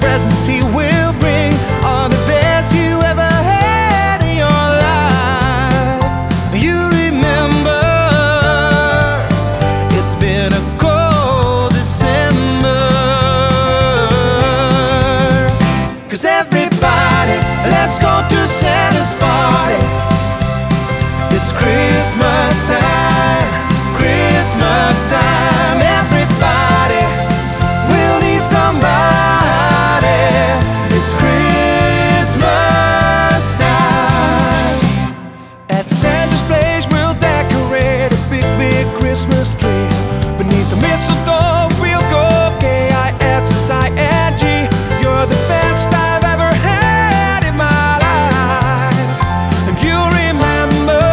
presents he will bring are the best you ever had in your life. You remember, it's been a cold December. 'Cause everybody, let's go to Santa's party. It's Christmas time, Christmas time. Everybody will need somebody. It's Christmas time. At Santa's place we'll decorate a big, big Christmas tree. Beneath the mistletoe we'll go K-I-S-S-I-N-G. You're the best I've ever had in my life. And you remember,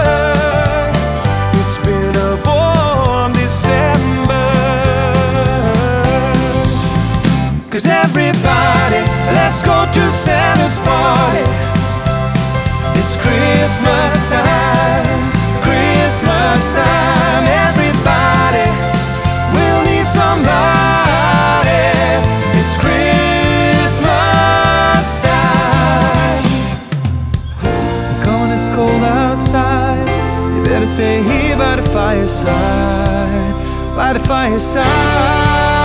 it's been a warm December. 'Cause everybody, let's go to Santa's party. It's Christmas time, Christmas time. Everybody will need somebody. It's Christmas time. Come on, it's cold outside. You better stay here by the fireside, by the fireside.